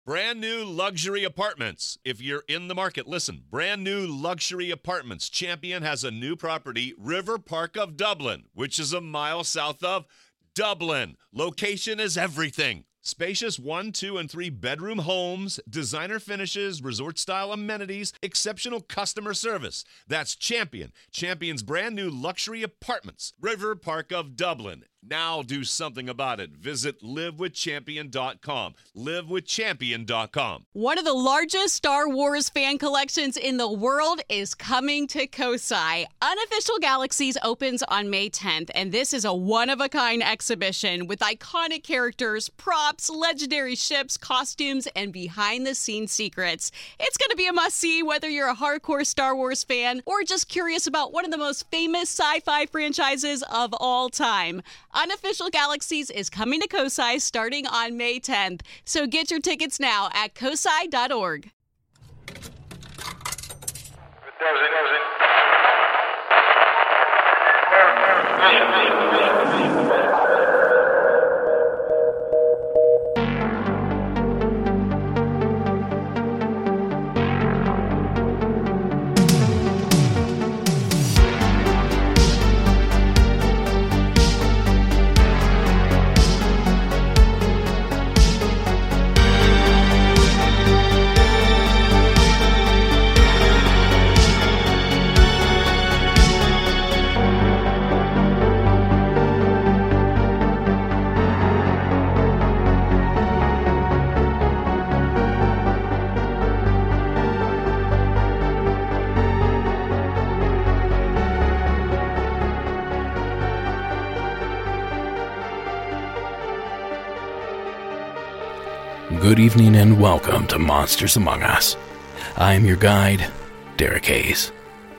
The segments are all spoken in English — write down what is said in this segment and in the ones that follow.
Brand new luxury apartments. If you're in the market, listen. Brand new luxury apartments. Champion has a new property, River Park of Dublin, which is a mile south of Dublin. Location is everything. Spacious 1, 2, and 3 bedroom homes, designer finishes, resort-style amenities, exceptional customer service. That's Champion. Champion's brand new luxury apartments, River Park of Dublin. Now do something about it. Visit livewithchampion.com. Livewithchampion.com. One of the largest Star Wars fan collections in the world is coming to Kosai. Unofficial Galaxies opens on May 10th, and this is a one-of-a-kind exhibition with iconic characters, props, legendary ships, costumes, and behind-the-scenes secrets. It's going to be a must-see whether you're a hardcore Star Wars fan or just curious about one of the most famous sci-fi franchises of all time. Unofficial Galaxies is coming to Kosai starting on May 10th, so get your tickets now at kosai.org. Good evening and welcome to Monsters Among Us. I am your guide, Derek Hayes.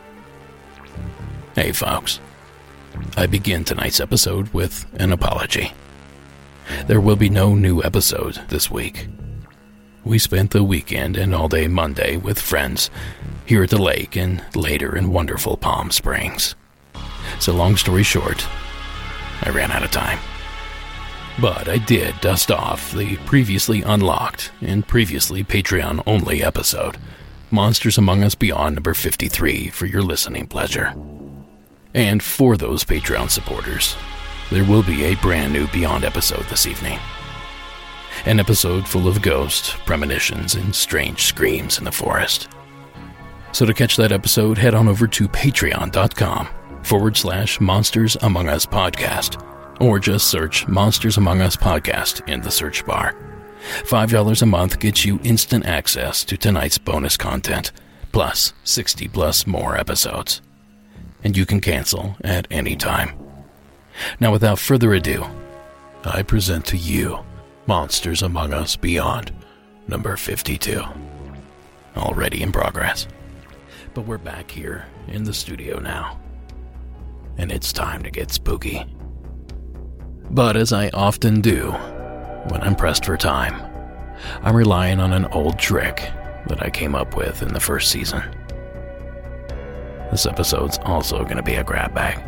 Hey folks, I begin tonight's episode with an apology. There will be no new episode this week. We spent the weekend and all day Monday with friends here at the lake and later in wonderful Palm Springs. So long story short, I ran out of time. But I did dust off the previously unlocked and previously Patreon-only episode, Monsters Among Us Beyond number 53, for your listening pleasure. And for those Patreon supporters, there will be a brand new Beyond episode this evening. An episode full of ghosts, premonitions, and strange screams in the forest. So to catch that episode, head on over to patreon.com/Monsters Among Us Podcast. Or just search Monsters Among Us Podcast in the search bar. $5 a month gets you instant access to tonight's bonus content, plus 60 plus more episodes. And you can cancel at any time. Now without further ado, I present to you Monsters Among Us Beyond, number 52. Already in progress. But we're back here in the studio now. And it's time to get spooky. But as I often do when I'm pressed for time, I'm relying on an old trick that I came up with in the first season. This episode's also going to be a grab bag.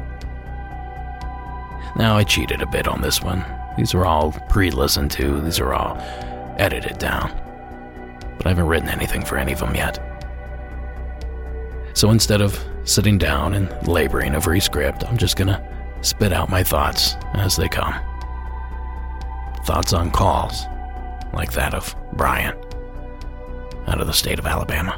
Now, I cheated a bit on this one. These are all pre-listened to. These are all edited down. But I haven't written anything for any of them yet. So instead of sitting down and laboring over a script, I'm just going to spit out my thoughts as they come. Thoughts on calls, like that of Brian, out of the state of Alabama.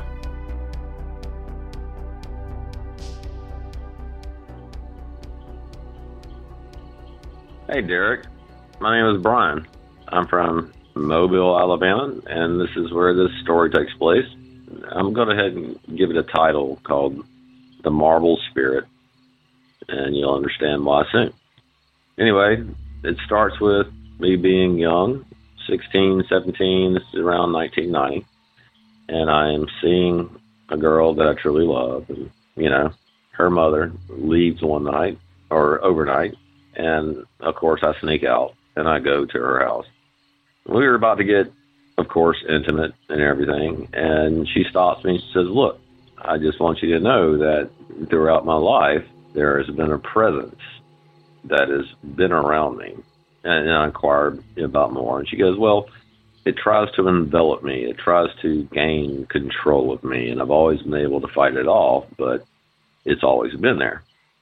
Hey Derek, my name is Brian. I'm from Mobile, Alabama, and this is where this story takes place. I'm going to go ahead and give it a title called The Marble Spirit, and you'll understand why soon. Anyway, it starts with me being young, 16, 17, this is around 1990, and I am seeing a girl that I truly love, and, you know, her mother leaves one night, or overnight, and, of course, I sneak out, and I go to her house. We were about to get, of course, intimate and everything, and she stops me and she says, look, I just want you to know that throughout my life, there has been a presence that has been around me. And I inquired about more. And she goes, well, it tries to envelop me. It tries to gain control of me, and I've always been able to fight it off, but it's always been there.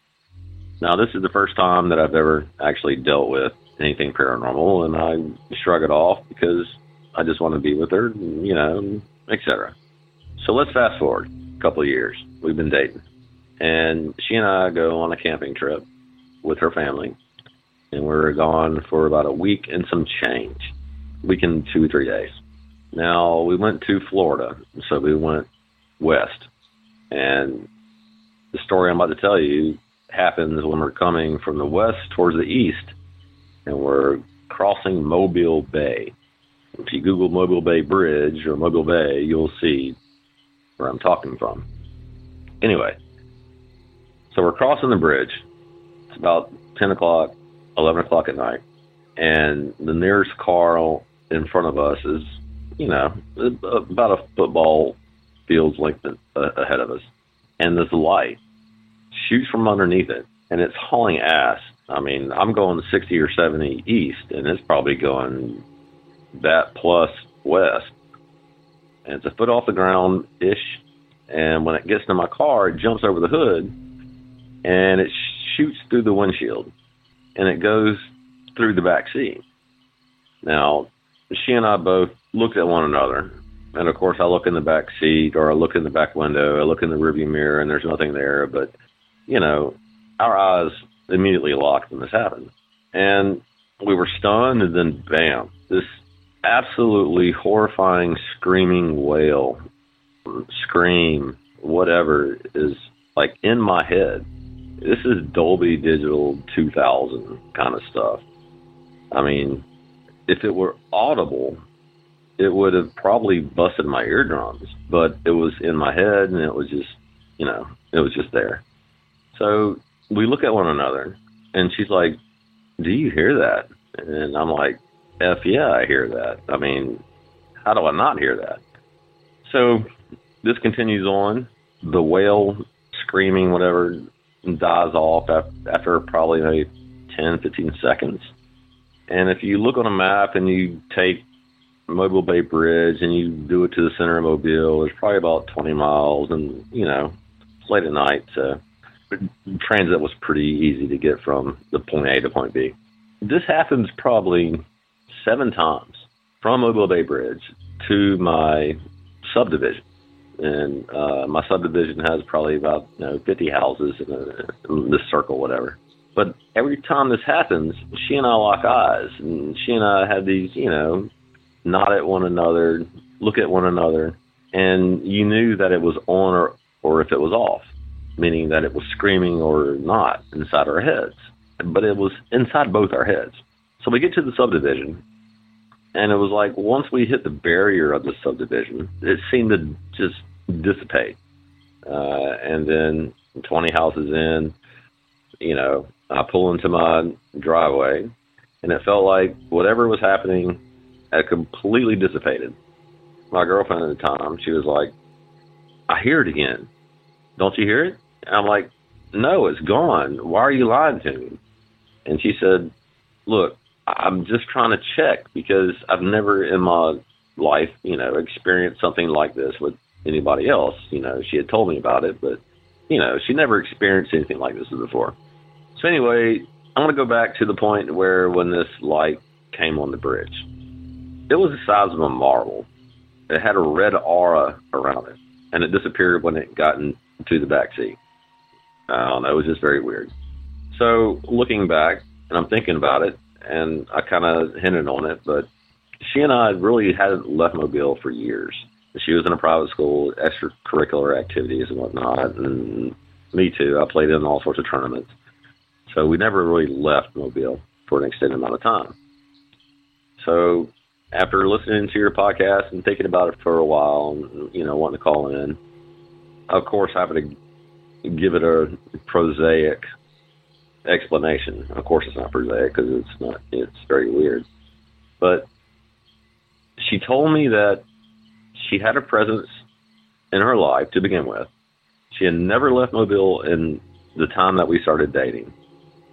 Now, this is the first time that I've ever actually dealt with anything paranormal, and I shrug it off because I just want to be with her, you know, etc. So let's fast forward a couple of years. We've been dating, and she and I go on a camping trip with her family, and we're gone for about a week and some change. Week and 2 or 3 days. Now, we went to Florida, so we went west, and the story I'm about to tell you happens when we're coming from the west towards the east, and we're crossing Mobile Bay. If you Google Mobile Bay Bridge or Mobile Bay, you'll see where I'm talking from. Anyway, so we're crossing the bridge. It's about 10 o'clock, 11 o'clock at night, and the nearest car in front of us is, you know, about a football field's length ahead of us. And this light shoots from underneath it, and it's hauling ass. I mean, I'm going 60 or 70 east, and it's probably going that plus west. And it's a foot off the ground-ish, and when it gets to my car, it jumps over the hood, and it shoots through the windshield, and it goes through the back seat. Now, she and I both looked at one another, and of course I look in the back seat, or I look in the back window, I look in the rearview mirror, and there's nothing there, but, you know, our eyes immediately locked when this happened. And we were stunned, and then bam, this absolutely horrifying screaming wail, scream, whatever, is like in my head. This is Dolby Digital 2000 kind of stuff. I mean, if it were audible, it would have probably busted my eardrums, but it was in my head, and it was just, you know, it was just there. So we look at one another, and she's like, "Do you hear that?" And I'm like, "F yeah, I hear that. I mean, how do I not hear that?" So this continues on. The wail, screaming, whatever, dies off after probably maybe 10, 15 seconds. And if you look on a map and you take Mobile Bay Bridge and you do it to the center of Mobile, it's probably about 20 miles. And, you know, it's late at night, so transit was pretty easy to get from the point A to point B. This happens probably 7 times from Mobile Bay Bridge to my subdivision. And my subdivision has probably about 50 houses in this circle, whatever. But every time this happens, she and I lock eyes, and she and I had these, nod at one another, look at one another, and you knew that it was on or if it was off, meaning that it was screaming or not inside our heads. But it was inside both our heads. So we get to the subdivision, and it was like once we hit the barrier of the subdivision, it seemed to just dissipate. And then 20 houses in, I pull into my driveway, and it felt like whatever was happening had completely dissipated. My girlfriend at the time, she was like, "I hear it again. Don't you hear it?" And I'm like, "No, it's gone. Why are you lying to me?" And she said, "Look, I'm just trying to check because I've never in my life, experienced something like this with anybody else." She had told me about it, but, she never experienced anything like this before. So anyway, I'm going to go back to the point where when this light came on the bridge. It was the size of a marble. It had a red aura around it, and it disappeared when it got into the back seat. I don't know, it was just very weird. So looking back, and I'm thinking about it, and I kind of hinted on it, but she and I really hadn't left Mobile for years. She was in a private school, extracurricular activities and whatnot, and me too. I played in all sorts of tournaments. So we never really left Mobile for an extended amount of time. So after listening to your podcast and thinking about it for a while, and, wanting to call in, of course, having to give it a prosaic explanation. Of course, it's not prosaic because it's very weird. But she told me that she had a presence in her life to begin with. She had never left Mobile in the time that we started dating.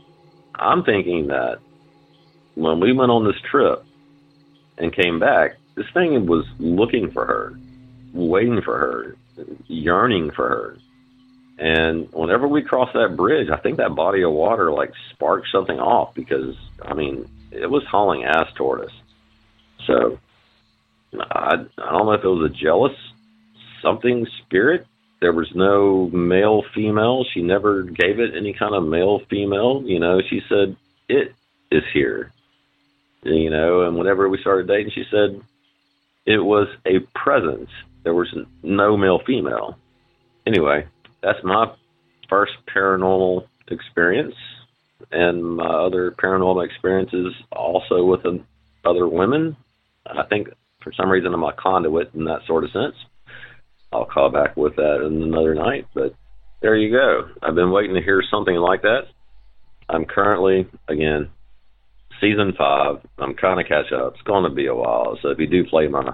I'm thinking that when we went on this trip and came back, this thing was looking for her, waiting for her, yearning for her. And whenever we crossed that bridge, I think that body of water like sparked something off because, I mean, it was hauling ass toward us. So I don't know if it was a jealous something spirit. There was no male, female. She never gave it any kind of male, female. You know, she said, it is here. You know, and whenever we started dating, she said it was a presence. There was no male, female. Anyway, that's my first paranormal experience, and my other paranormal experiences also with other women. I think for some reason I'm a conduit in that sort of sense. I'll call back with that in another night, but there you go. I've been waiting to hear something like that. I'm currently, again, season 5. I'm trying to catch up. It's going to be a while, so if you do play my,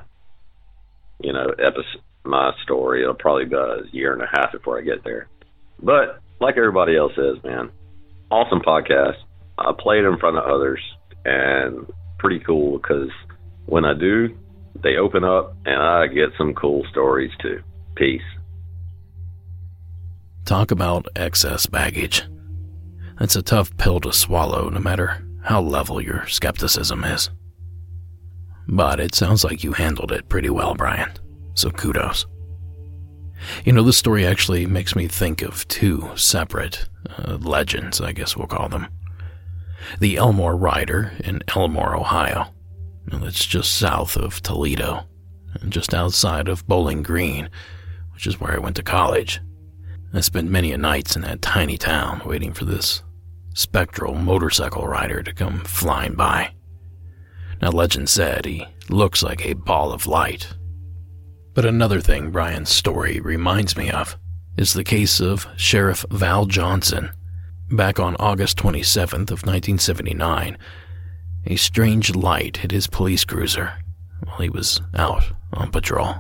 my story, it'll probably be a year and a half before I get there. But like everybody else says, man, awesome podcast. I play it in front of others, and pretty cool because when I do, they open up, and I get some cool stories too. Peace. Talk about excess baggage. That's a tough pill to swallow, no matter how level your skepticism is. But it sounds like you handled it pretty well, Brian, so kudos. You know, this story actually makes me think of 2 separate legends, I guess we'll call them. The Elmore Rider in Elmore, Ohio. It's just south of Toledo, and just outside of Bowling Green, which is where I went to college. I spent many a nights in that tiny town waiting for this spectral motorcycle rider to come flying by. Now, legend said he looks like a ball of light. But another thing Brian's story reminds me of is the case of Sheriff Val Johnson. Back on August 27th of 1979, a strange light hit his police cruiser while he was out on patrol.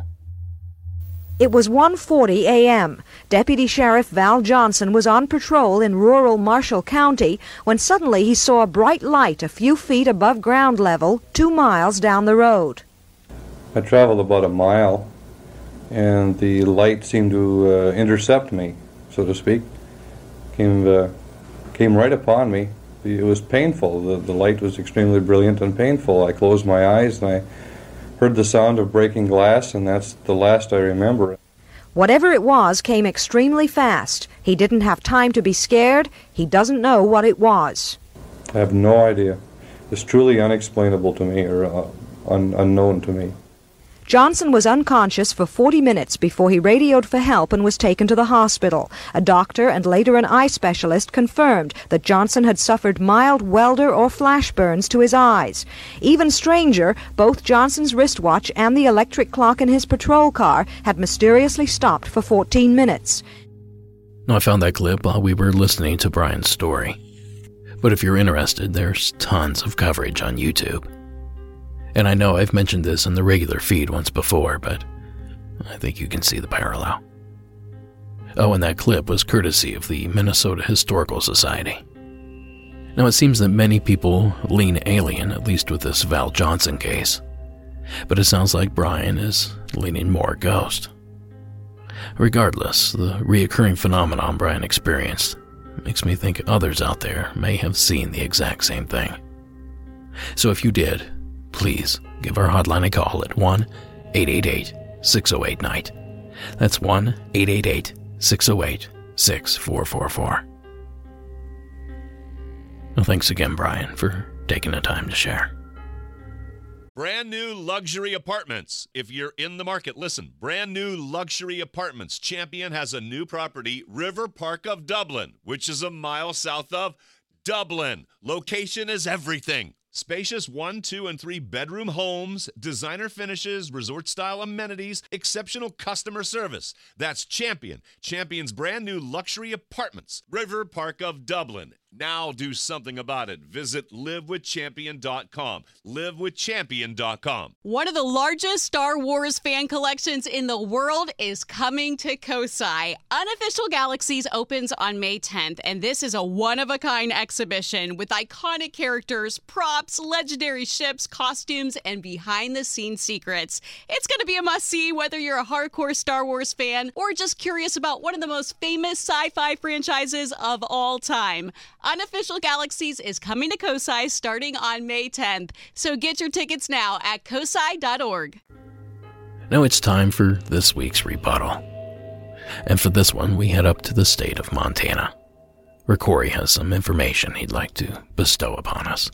It was 1:40 a.m. Deputy Sheriff Val Johnson was on patrol in rural Marshall County when suddenly he saw a bright light a few feet above ground level 2 miles down the road. I traveled about a mile, and the light seemed to intercept me, so to speak. Came right upon me. It was painful. The light was extremely brilliant and painful. I closed my eyes and I heard the sound of breaking glass, and that's the last I remember. Whatever it was came extremely fast. He didn't have time to be scared. He doesn't know what it was. I have no idea. It's truly unexplainable to me, or unknown to me. Johnson was unconscious for 40 minutes before he radioed for help and was taken to the hospital. A doctor and later an eye specialist confirmed that Johnson had suffered mild welder or flash burns to his eyes. Even stranger, both Johnson's wristwatch and the electric clock in his patrol car had mysteriously stopped for 14 minutes. Now, I found that clip while we were listening to Brian's story. But if you're interested, there's tons of coverage on YouTube. And I know I've mentioned this in the regular feed once before, but I think you can see the parallel. Oh, and that clip was courtesy of the Minnesota Historical Society. Now, it seems that many people lean alien, at least with this Val Johnson case. But it sounds like Brian is leaning more ghost. Regardless, the reoccurring phenomenon Brian experienced makes me think others out there may have seen the exact same thing. So if you did, please give our hotline a call at 1-888-608-NIGHT. That's 1-888-608-6444. Well, thanks again, Brian, for taking the time to share. Brand new luxury apartments. If you're in the market, listen. Brand new luxury apartments. Champion has a new property, River Park of Dublin, which is a mile south of Dublin. Location is everything. Spacious 1, 2, and 3 bedroom homes, designer finishes, resort-style amenities, exceptional customer service. That's Champion. Champion's brand new luxury apartments, River Park of Dublin. Now do something about it. Visit livewithchampion.com. livewithchampion.com. One of the largest Star Wars fan collections in the world is coming to Kosai. Unofficial Galaxies opens on May 10th, and this is a one-of-a-kind exhibition with iconic characters, props, legendary ships, costumes, and behind-the-scenes secrets. It's going to be a must-see whether you're a hardcore Star Wars fan or just curious about one of the most famous sci-fi franchises of all time. Unofficial Galaxies is coming to Kosai starting on May 10th, so get your tickets now at kosai.org. Now it's time for this week's rebuttal. And for this one, we head up to the state of Montana, where Corey has some information he'd like to bestow upon us.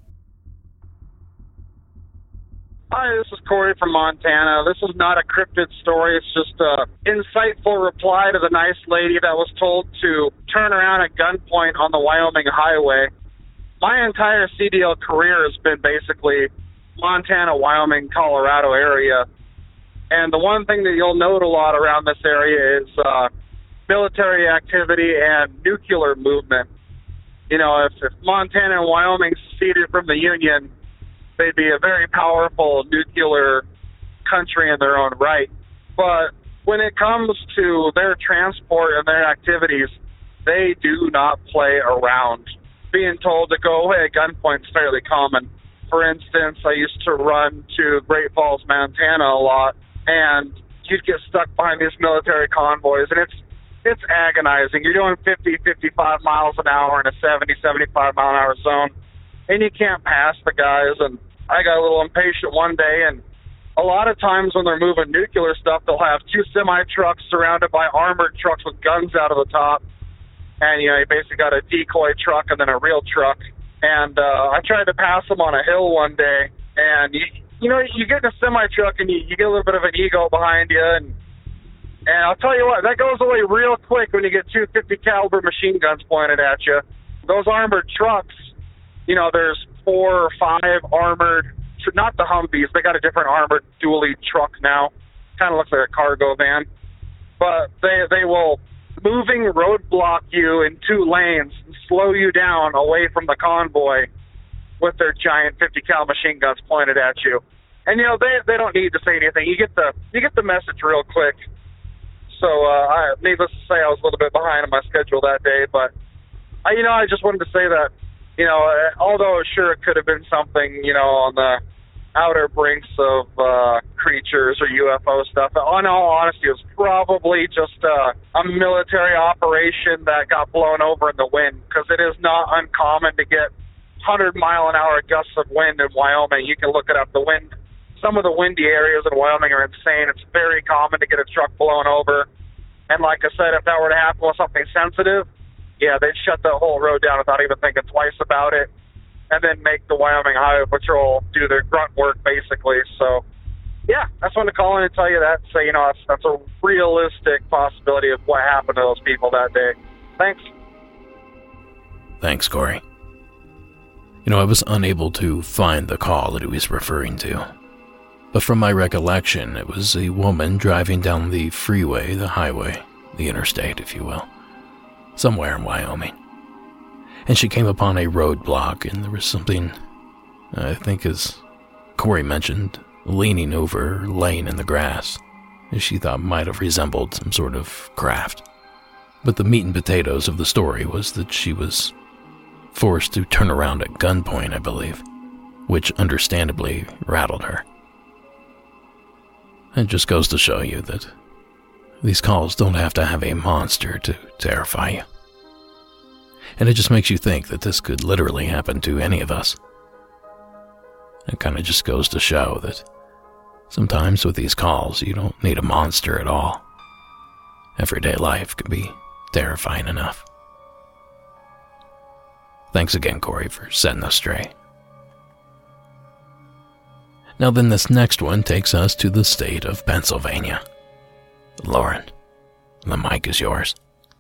Hi, this is Corey from Montana. This is not a cryptid story. It's just an insightful reply to the nice lady that was told to turn around at gunpoint on the Wyoming highway. My entire CDL career has been basically Montana, Wyoming, Colorado area. And the one thing that you'll note a lot around this area is military activity and nuclear movement. You know, if Montana and Wyoming seceded from the Union, they'd be a very powerful nuclear country in their own right. But when it comes to their transport and their activities, they do not play around. Being told to go away at gunpoint is fairly common. For instance, I used to run to Great Falls, Montana a lot, and you'd get stuck behind these military convoys, and it's agonizing. You're doing 50, 55 miles an hour in a 70, 75 mile an hour zone, and you can't pass the guys. And I got a little impatient one day, and a lot of times when they're moving nuclear stuff, they'll have two semi-trucks surrounded by armored trucks with guns out of the top. And, you know, you basically got a decoy truck and then a real truck. And I tried to pass them on a hill one day, and, you know, you get in a semi-truck and you get a little bit of an ego behind you. And I'll tell you what, that goes away real quick when you get 250 caliber machine guns pointed at you. Those armored trucks, you know, there's 4 or 5 armored, not the Humvees, they got a different armored dually truck now. Kind of looks like a cargo van. But they will moving roadblock you in 2 lanes and slow you down away from the convoy with their giant 50 cal machine guns pointed at you. And, you know, they don't need to say anything. You get the message real quick. So, needless to say, I was a little bit behind on my schedule that day. But, I just wanted to say that, you know, although sure it could have been something, you know, on the outer brinks of creatures or UFO stuff, in all honesty, it was probably just a military operation that got blown over in the wind, because it is not uncommon to get 100-mile-an-hour gusts of wind in Wyoming. You can look it up. The wind, some of the windy areas in Wyoming are insane. It's very common to get a truck blown over. And like I said, if that were to happen with something sensitive, yeah, they'd shut the whole road down without even thinking twice about it, and then make the Wyoming Highway Patrol do their grunt work, basically. So, yeah, I just wanted to call in and tell you that. So, you know, that's a realistic possibility of what happened to those people that day. Thanks. Thanks, Corey. You know, I was unable to find the call that he was referring to. But from my recollection, it was a woman driving down the freeway, the highway, the interstate, if you will, somewhere in Wyoming. And she came upon a roadblock, and there was something, I think as Corey mentioned, leaning over, laying in the grass, as she thought might have resembled some sort of craft. But the meat and potatoes of the story was that she was forced to turn around at gunpoint, I believe, which understandably rattled her. It just goes to show you that these calls don't have to have a monster to terrify you. And it just makes you think that this could literally happen to any of us. It kind of just goes to show that sometimes with these calls, you don't need a monster at all. Everyday life can be terrifying enough. Thanks again, Corey, for setting us straight. Now then, this next one takes us to the state of Pennsylvania. Lauren, the mic is yours.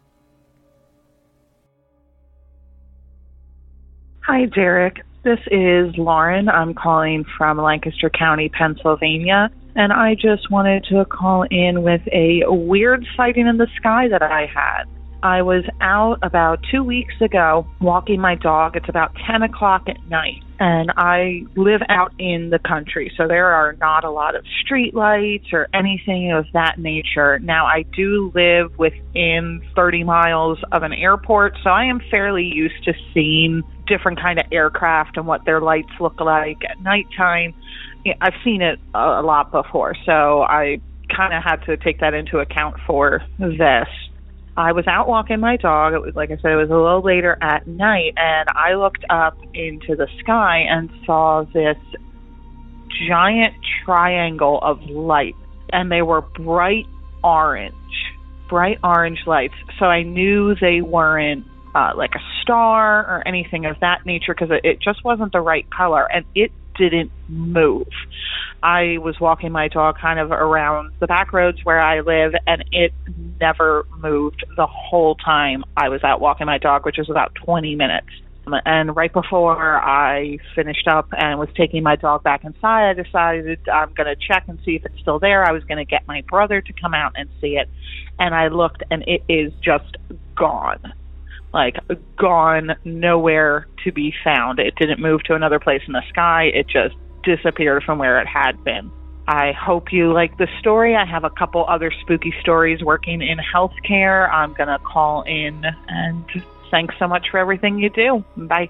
Hi, Derek. This is Lauren. I'm calling from Lancaster County, Pennsylvania, and I just wanted to call in with a weird sighting in the sky that I had. I was out about 2 weeks ago walking my dog. It's about 10 o'clock at night, and I live out in the country, so there are not a lot of street lights or anything of that nature. Now, I do live within 30 miles of an airport, so I am fairly used to seeing different kind of aircraft and what their lights look like at nighttime. I've seen it a lot before, so I kind of had to take that into account for this. I was out walking my dog. It was, like I said, it was a little later at night, and I looked up into the sky and saw this giant triangle of light, and they were bright orange lights. So I knew they weren't like a star or anything of that nature, because it just wasn't the right color, and it didn't move. I was walking my dog kind of around the back roads where I live, and it never moved the whole time I was out walking my dog, which was about 20 minutes. And right before I finished up and was taking my dog back inside, I decided I'm going to check and see if it's still there. I was going to get my brother to come out and see it. And I looked, and it is just gone. Like, gone, nowhere to be found. It didn't move to another place in the sky. It just disappeared from where it had been. I hope you like the story. I have a couple other spooky stories working in healthcare. I'm going to call in, and thanks so much for everything you do. Bye.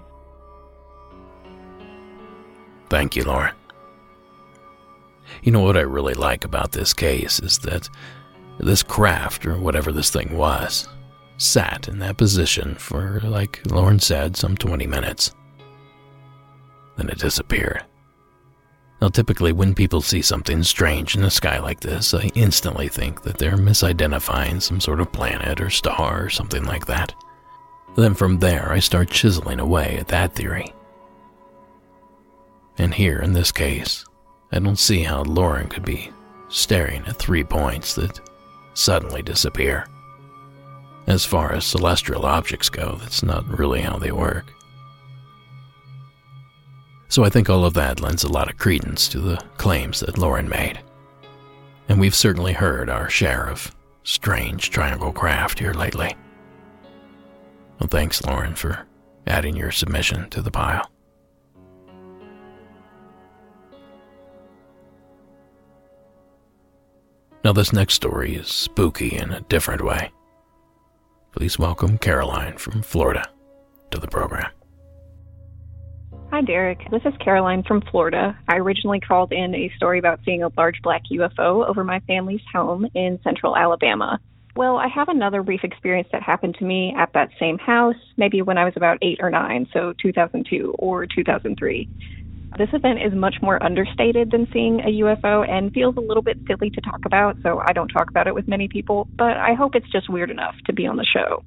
Thank you, Lauren. You know what I really like about this case is that this craft, or whatever this thing was, sat in that position for, like Lauren said, some 20 minutes. Then it disappeared. Now, typically when people see something strange in the sky like this, I instantly think that they're misidentifying some sort of planet or star or something like that. Then from there, I start chiseling away at that theory. And here, in this case, I don't see how Lauren could be staring at 3 points that suddenly disappear. As far as celestial objects go, that's not really how they work. So I think all of that lends a lot of credence to the claims that Lauren made. And we've certainly heard our share of strange triangle craft here lately. Well, thanks, Lauren, for adding your submission to the pile. Now, this next story is spooky in a different way. Please welcome Caroline from Florida to the program. Hi, Derek. This is Caroline from Florida. I originally called in a story about seeing a large black UFO over my family's home in central Alabama. Well, I have another brief experience that happened to me at that same house, maybe when I was about 8 or 9, so 2002 or 2003. This event is much more understated than seeing a UFO and feels a little bit silly to talk about, so I don't talk about it with many people, but I hope it's just weird enough to be on the show.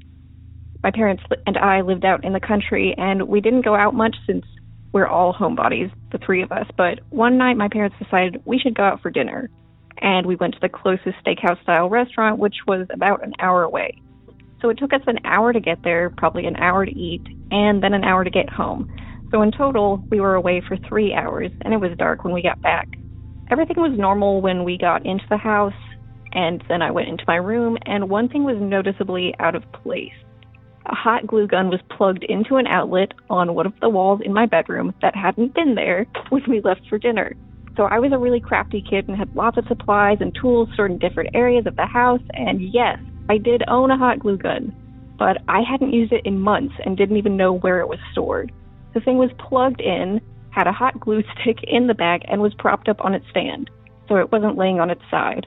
My parents and I lived out in the country, and we didn't go out much since we're all homebodies, the 3 of us, but one night my parents decided we should go out for dinner, and we went to the closest steakhouse-style restaurant, which was about an hour away. So it took us an hour to get there, probably an hour to eat, and then an hour to get home. So in total, we were away for 3 hours, and it was dark when we got back. Everything was normal when we got into the house, and then I went into my room, and one thing was noticeably out of place. A hot glue gun was plugged into an outlet on one of the walls in my bedroom that hadn't been there when we left for dinner. So I was a really crafty kid and had lots of supplies and tools stored in different areas of the house, and yes, I did own a hot glue gun, but I hadn't used it in months and didn't even know where it was stored. The thing was plugged in, had a hot glue stick in the bag, and was propped up on its stand, so it wasn't laying on its side.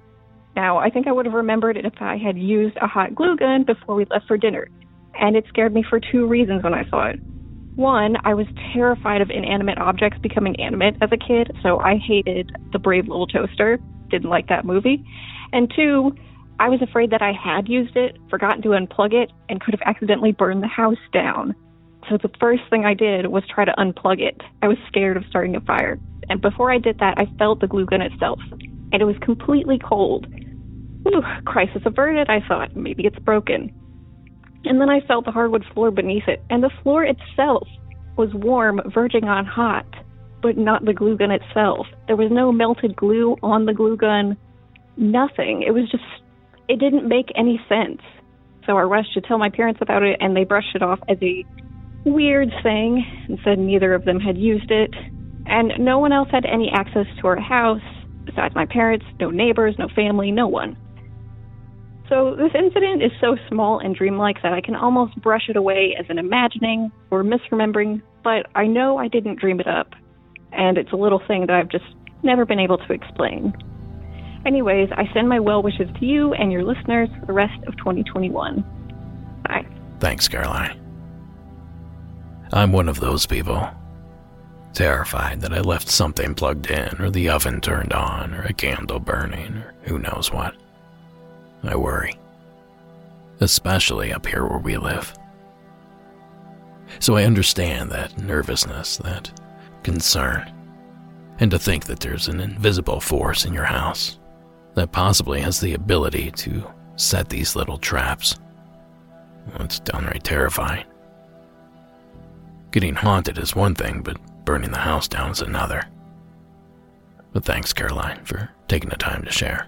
Now, I think I would have remembered it if I had used a hot glue gun before we left for dinner, and it scared me for 2 reasons when I saw it. One, I was terrified of inanimate objects becoming animate as a kid, so I hated The Brave Little Toaster, didn't like that movie. And 2, I was afraid that I had used it, forgotten to unplug it, and could have accidentally burned the house down. So the first thing I did was try to unplug it. I was scared of starting a fire. And before I did that, I felt the glue gun itself, and it was completely cold. Ooh, crisis averted, I thought. Maybe it's broken. And then I felt the hardwood floor beneath it, and the floor itself was warm, verging on hot, but not the glue gun itself. There was no melted glue on the glue gun, nothing. It was just, it didn't make any sense. So I rushed to tell my parents about it, and they brushed it off as a weird thing and said neither of them had used it. And no one else had any access to our house besides my parents, no neighbors, no family, no one. So this incident is so small and dreamlike that I can almost brush it away as an imagining or misremembering, but I know I didn't dream it up. And it's a little thing that I've just never been able to explain. Anyways, I send my well wishes to you and your listeners for the rest of 2021. Bye. Thanks, Caroline. I'm one of those people. Terrified that I left something plugged in, or the oven turned on, or a candle burning, or who knows what. I worry. Especially up here where we live. So I understand that nervousness, that concern, and to think that there's an invisible force in your house that possibly has the ability to set these little traps. It's downright terrifying. Getting haunted is one thing, but burning the house down is another. But thanks, Caroline, for taking the time to share.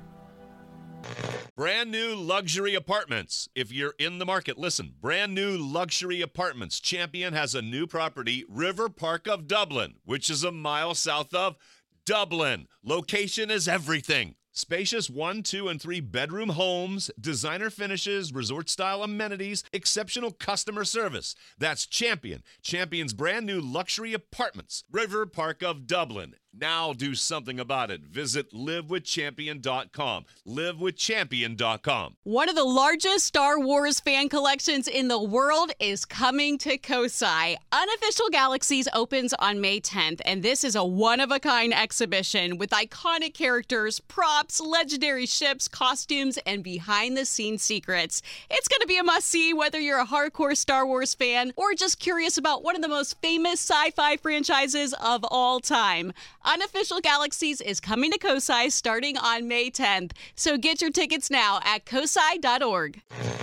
Brand new luxury apartments. If you're in the market, listen. Brand new luxury apartments. Champion has a new property, River Park of Dublin, which is a mile south of Dublin. Location is everything. Spacious 1, 2, and 3 bedroom homes, designer finishes, resort-style amenities, exceptional customer service. That's Champion. Champion's brand new luxury apartments. River Park of Dublin. Now do something about it. Visit livewithchampion.com. Livewithchampion.com. One of the largest Star Wars fan collections in the world is coming to Kosai. Unofficial Galaxies opens on May 10th, and this is a one-of-a-kind exhibition with iconic characters, props, legendary ships, costumes, and behind-the-scenes secrets. It's going to be a must-see whether you're a hardcore Star Wars fan or just curious about one of the most famous sci-fi franchises of all time. Unofficial Galaxies is coming to Kosai starting on May 10th, so get your tickets now at kosai.org.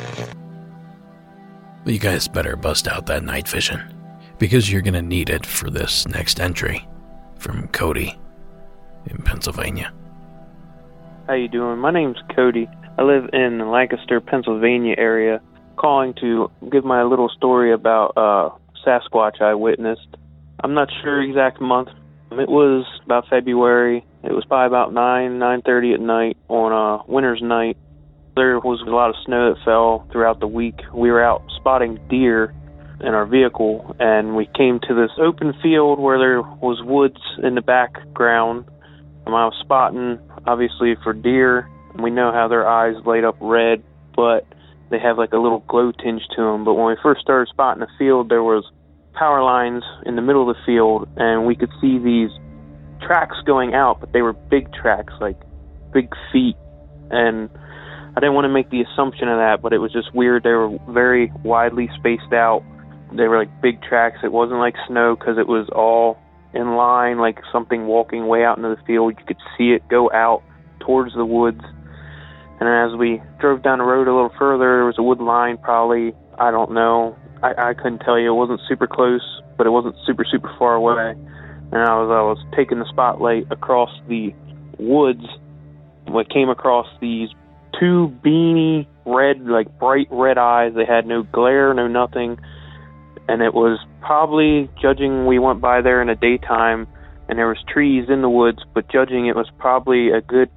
Well, you guys better bust out that night vision, because you're going to need it for this next entry from Cody in Pennsylvania. How you doing? My name's Cody. I live in the Lancaster, Pennsylvania area, calling to give my little story about Sasquatch I witnessed. I'm not sure exact month. It was about February. It was probably about 9:30 at night on a winter's night. There was a lot of snow that fell throughout the week. We were out spotting deer in our vehicle, and we came to this open field where there was woods in the background. And I was spotting, obviously, for deer. We know how their eyes light up red, but they have like a little glow tinge to them. But when we first started spotting the field, there was power lines in the middle of the field, and we could see these tracks going out, but they were big tracks, like big feet. And I didn't want to make the assumption of that, but it was just weird. They were very widely spaced out. They were like big tracks. It wasn't like snow because it was all in line, like something walking way out into the field. You could see it go out towards the woods. And as we drove down the road a little further, there was a wood line, probably, I don't know, I couldn't tell you. It wasn't super close, but it wasn't super, super far away. And I was taking the spotlight across the woods. I came across these two beanie red, like bright red eyes. They had no glare, no nothing. And it was probably, judging, we went by there in the daytime, and there was trees in the woods, but judging, it was probably a good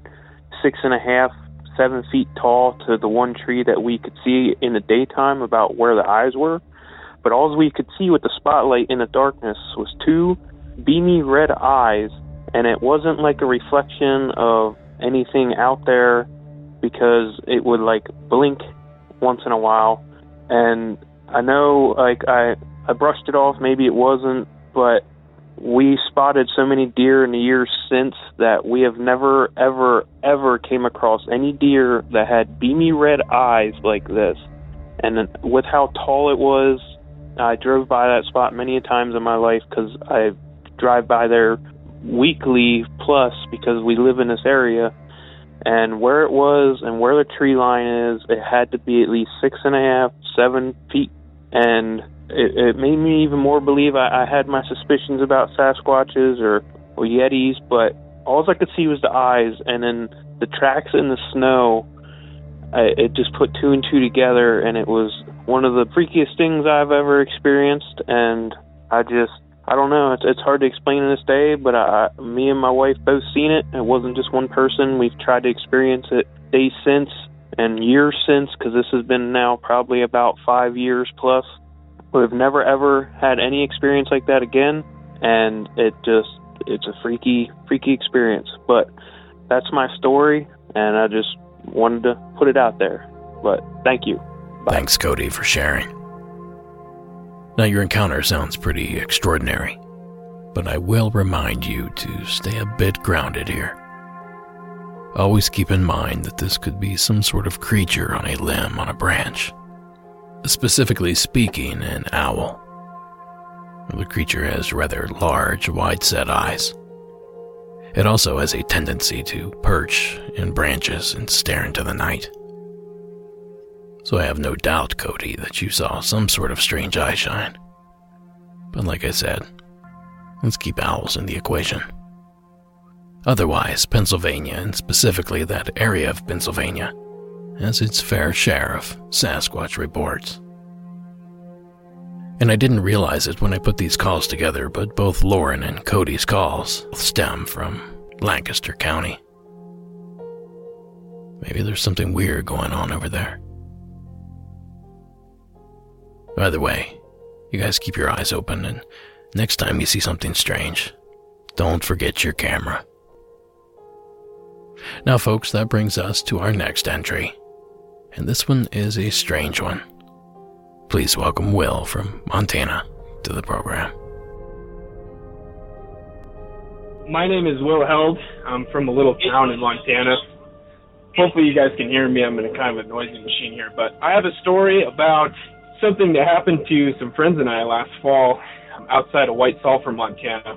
6.5, 7 feet tall to the one tree that we could see in the daytime about where the eyes were. But all we could see with the spotlight in the darkness was two beamy red eyes, and it wasn't like a reflection of anything out there, because it would like blink once in a while. And I know, like, I brushed it off, maybe it wasn't, but we spotted so many deer in the years since that we have never, ever, ever came across any deer that had beamy red eyes like this. And with how tall it was, I drove by that spot many times in my life, because I drive by there weekly plus, because we live in this area. And where it was and where the tree line is, it had to be at least 6.5, 7 feet. And it made me even more believe I had my suspicions about Sasquatches or Yetis, but all I could see was the eyes, and then the tracks in the snow. it just put two and two together, and it was one of the freakiest things I've ever experienced. And I don't know. It's hard to explain in this day, but me and my wife both seen it. It wasn't just one person. We've tried to experience it days since and years since, because this has been now probably about 5 years plus. We've never ever had any experience like that again, and it's a freaky experience. But that's my story, and I just wanted to put it out there. But thank you. Bye. Thanks, Cody, for sharing. Now, your encounter sounds pretty extraordinary, but I will remind you to stay a bit grounded here. Always keep in mind that this could be some sort of creature on a limb on a branch. Specifically speaking, an owl. The creature has rather large, wide-set eyes. It also has a tendency to perch in branches and stare into the night. So I have no doubt, Cody, that you saw some sort of strange eye shine. But like I said, let's keep owls in the equation. Otherwise, Pennsylvania, and specifically that area of Pennsylvania, has its fair share of Sasquatch reports. And I didn't realize it when I put these calls together, but both Lauren and Cody's calls stem from Lancaster County. Maybe there's something weird going on over there. Either way, you guys keep your eyes open, and next time you see something strange, don't forget your camera. Now, folks, that brings us to our next entry, and this one is a strange one. Please welcome Will from Montana to the program. My name is Will Held. I'm from a little town in Montana. Hopefully you guys can hear me. I'm in a kind of a noisy machine here, but I have a story about something that happened to some friends and I last fall outside of White Sulphur, Montana.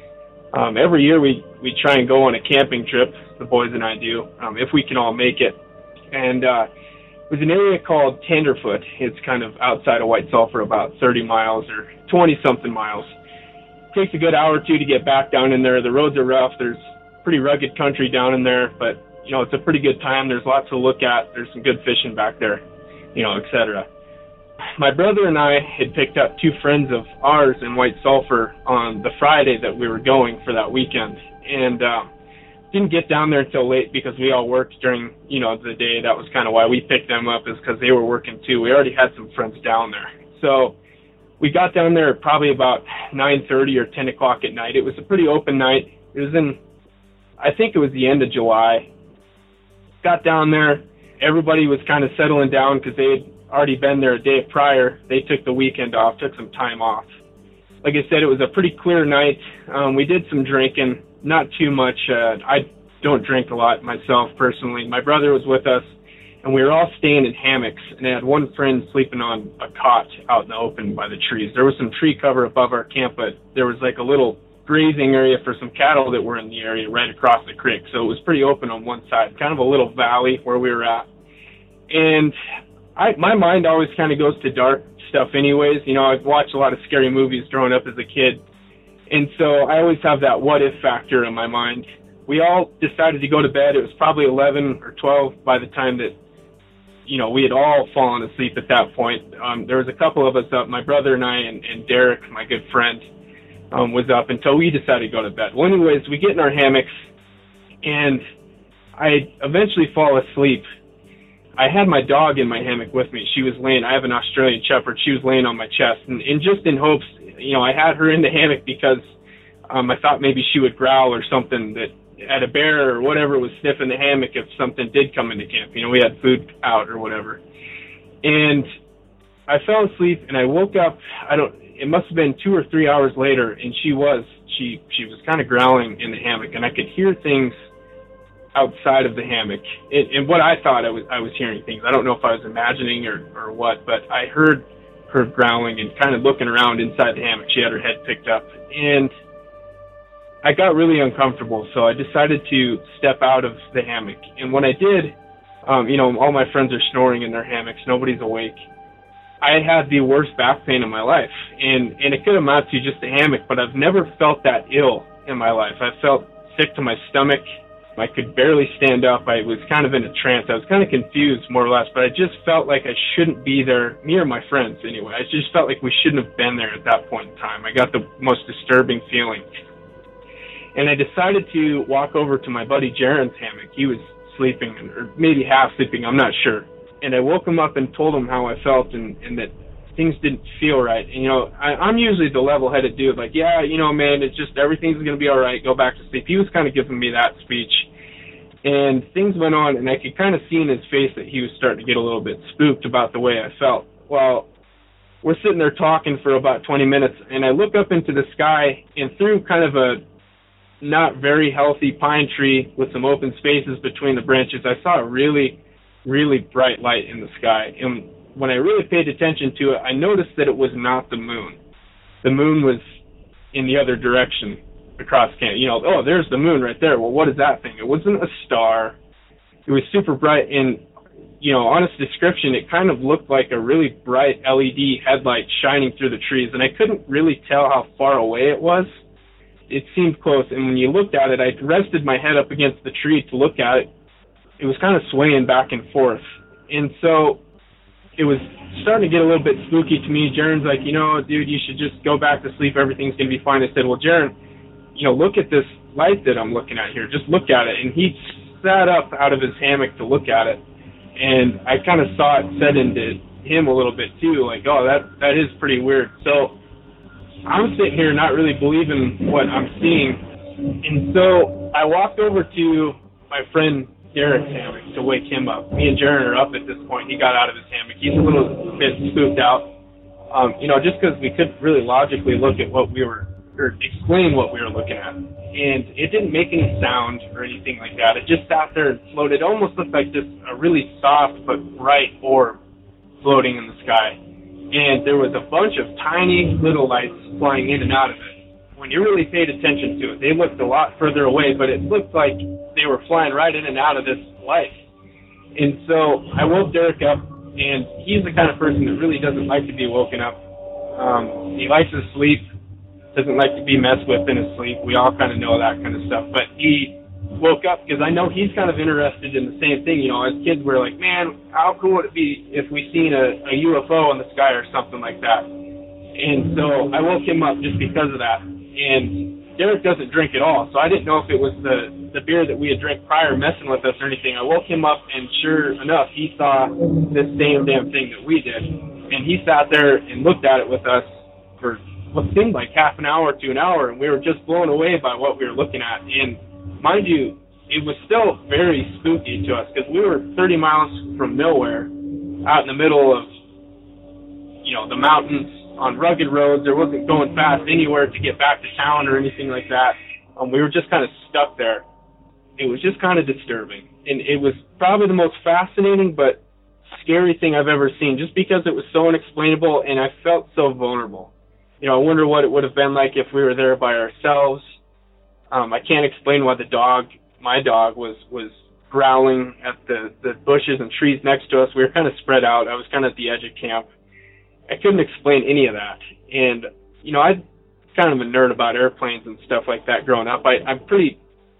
Every year we try and go on a camping trip, the boys and I do, if we can all make it. And it was an area called Tenderfoot. It's kind of outside of White Sulphur, about 30 miles or 20-something miles. It takes a good hour or two to get back down in there. The roads are rough. There's pretty rugged country down in there, but, you know, it's a pretty good time. There's lots to look at. There's some good fishing back there, you know, etc. My brother and I had picked up two friends of ours in White Sulphur on the Friday that we were going for that weekend, and didn't get down there until late because we all worked during, you know, the day. That was kind of why we picked them up, is because they were working too. We already had some friends down there. So we got down there probably about 9:30 or 10 o'clock at night. It was a pretty open night. It was I think it was the end of July. Got down there. Everybody was kind of settling down because they had already been there a day prior. They took the weekend off, took some time off. Like I said, it was a pretty clear night. We did some drinking, not too much. I don't drink a lot myself personally. My brother was with us, and we were all staying in hammocks, and I had one friend sleeping on a cot out in the open by the trees. There was some tree cover above our camp, but there was like a little grazing area for some cattle that were in the area right across the creek. So it was pretty open on one side, kind of a little valley where we were at. And my mind always kind of goes to dark stuff anyways. You know, I've watched a lot of scary movies growing up as a kid. And so I always have that what if factor in my mind. We all decided to go to bed. It was probably 11 or 12 by the time that, you know, we had all fallen asleep at that point. There was a couple of us up, my brother and I, and Derek, my good friend, was up until we decided to go to bed. Well, anyways, we get in our hammocks, and I eventually fall asleep. I had my dog in my hammock with me. She was laying, I have an Australian Shepherd. She was laying on my chest. And just in hopes, you know, I had her in the hammock because I thought maybe she would growl or something, that at a bear or whatever was sniffing the hammock if something did come into camp. You know, we had food out or whatever. And I fell asleep, and I woke up, it must have been 2 or 3 hours later, and she was kind of growling in the hammock, and I could hear things outside of the hammock. And what I thought I was hearing things. I don't know if I was imagining or what, but I heard her growling and kind of looking around inside the hammock. She had her head picked up, and I got really uncomfortable, so I decided to step out of the hammock. And when I did, you know, all my friends are snoring in their hammocks. Nobody's awake. I had the worst back pain in my life, and it could amount to just a hammock, but I've never felt that ill in my life. I felt sick to my stomach. I could barely stand up. I was kind of in a trance. I was kind of confused, more or less, but I just felt like I shouldn't be there, me or my friends anyway. I just felt like we shouldn't have been there at that point in time. I got the most disturbing feeling. And I decided to walk over to my buddy Jaron's hammock. He was sleeping, or maybe half sleeping, I'm not sure. And I woke him up and told him how I felt and that things didn't feel right. And, I'm usually the level-headed dude, like, yeah, man, it's just everything's going to be all right, go back to sleep. He was kind of giving me that speech. And things went on, and I could kind of see in his face that he was starting to get a little bit spooked about the way I felt. Well, we're sitting there talking for about 20 minutes, and I look up into the sky, and through kind of a not very healthy pine tree with some open spaces between the branches, I saw a really, really bright light in the sky. And when I really paid attention to it, I noticed that it was not the moon. The moon was in the other direction across Canada. Oh, there's the moon right there. Well, what is that thing? It wasn't a star. It was super bright. And, honest description, it kind of looked like a really bright LED headlight shining through the trees. And I couldn't really tell how far away it was. It seemed close. And when you looked at it, I rested my head up against the tree to look at it. It was kind of swaying back and forth. And so it was starting to get a little bit spooky to me. Jaron's like, dude, you should just go back to sleep. Everything's going to be fine. I said, well, Jaron, look at this light that I'm looking at here. Just look at it. And he sat up out of his hammock to look at it. And I kind of saw it set into him a little bit too. Like, oh, that is pretty weird. So I'm sitting here not really believing what I'm seeing. And so I walked over to my friend Derek's hammock to wake him up. Me and Jaron are up at this point. He got out of his hammock. He's a little bit spooked out, just because we couldn't really logically look at what we were, or explain what we were looking at. And it didn't make any sound or anything like that. It just sat there and floated. It almost looked like just a really soft but bright orb floating in the sky. And there was a bunch of tiny little lights flying in and out of it. When you really paid attention to it, they looked a lot further away, but it looked like they were flying right in and out of this light. And so I woke Derek up, and he's the kind of person that really doesn't like to be woken up. He likes his sleep, doesn't like to be messed with in his sleep. We all kind of know that kind of stuff. But he woke up because I know he's kind of interested in the same thing. As kids, we're like, man, how cool would it be if we seen a UFO in the sky or something like that? And so I woke him up just because of that. And Derek doesn't drink at all, so I didn't know if it was the beer that we had drank prior messing with us or anything. I woke him up, and sure enough, he saw this same damn thing that we did. And he sat there and looked at it with us for what seemed like half an hour to an hour, and we were just blown away by what we were looking at. And mind you, it was still very spooky to us because we were 30 miles from nowhere, out in the middle of, the mountains, on rugged roads. There wasn't going fast anywhere to get back to town or anything like that. We were just kind of stuck there. It was just kind of disturbing. And it was probably the most fascinating but scary thing I've ever seen, just because it was so unexplainable and I felt so vulnerable. I wonder what it would have been like if we were there by ourselves. I can't explain why my dog was growling at the bushes and trees next to us. We were kind of spread out. I was kind of at the edge of camp. I couldn't explain any of that. And, I'm kind of a nerd about airplanes and stuff like that growing up. I'm pretty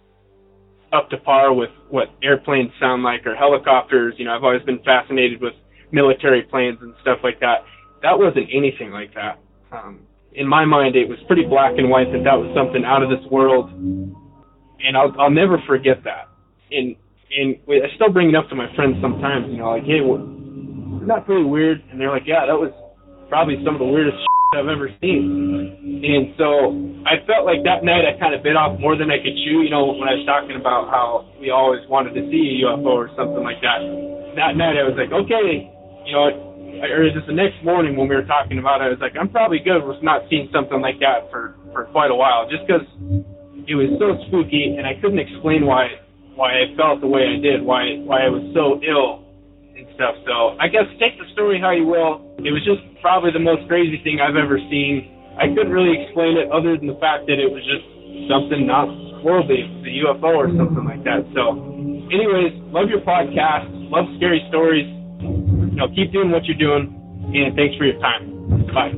up to par with what airplanes sound like, or helicopters. I've always been fascinated with military planes and stuff like that. That wasn't anything like that. In my mind, it was pretty black and white that was something out of this world. And I'll never forget that. And I still bring it up to my friends sometimes, like, hey, isn't that pretty weird? And they're like, yeah, that was probably some of the weirdest shit I've ever seen. And so I felt like that night I kind of bit off more than I could chew, when I was talking about how we always wanted to see a UFO or something like that. That night I was like, okay, or just the next morning when we were talking about it, I was like, I'm probably good with not seeing something like that for quite a while, just because it was so spooky and I couldn't explain why I felt the way I did, why I was so ill and stuff. So I guess take the story how you will. It was just probably the most crazy thing I've ever seen. I couldn't really explain it other than the fact that it was just something not worldly, the UFO or something like that. So anyways, love your podcast, love scary stories. Keep doing what you're doing, and thanks for your time. Bye.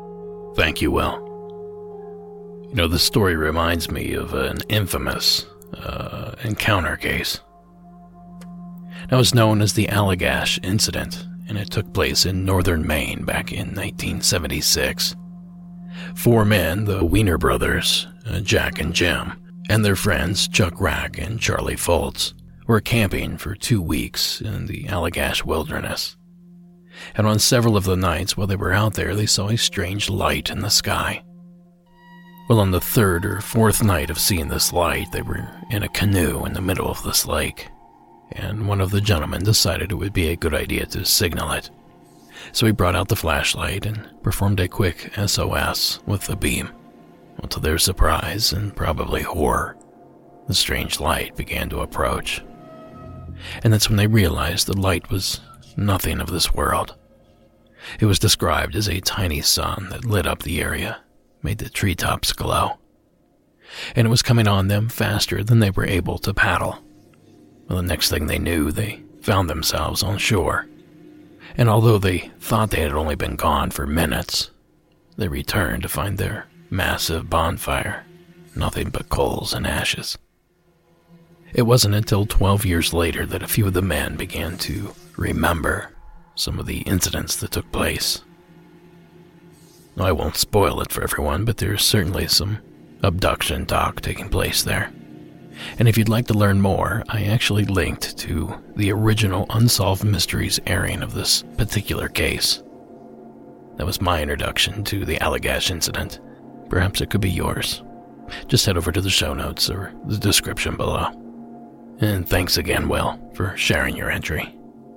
Thank you, Will. The story reminds me of an infamous encounter case. Now, it was known as the Allagash Incident, and it took place in northern Maine back in 1976. 4 men, the Wiener brothers, Jack and Jim, and their friends Chuck Rack and Charlie Foltz, were camping for 2 weeks in the Allagash wilderness. And on several of the nights while they were out there, they saw a strange light in the sky. Well, on the 3rd or 4th night of seeing this light, they were in a canoe in the middle of this lake, and one of the gentlemen decided it would be a good idea to signal it. So he brought out the flashlight and performed a quick SOS with the beam. Well, to their surprise and probably horror, the strange light began to approach. And that's when they realized the light was nothing of this world. It was described as a tiny sun that lit up the area, made the treetops glow. And it was coming on them faster than they were able to paddle. Well, the next thing they knew, they found themselves on shore. And although they thought they had only been gone for minutes, they returned to find their massive bonfire nothing but coals and ashes. It wasn't until 12 years later that a few of the men began to remember some of the incidents that took place. I won't spoil it for everyone, but there's certainly some abduction talk taking place there. And if you'd like to learn more, I actually linked to the original Unsolved Mysteries airing of this particular case. That was my introduction to the Allagash Incident. Perhaps it could be yours. Just head over to the show notes or the description below. And thanks again, Will, for sharing your entry.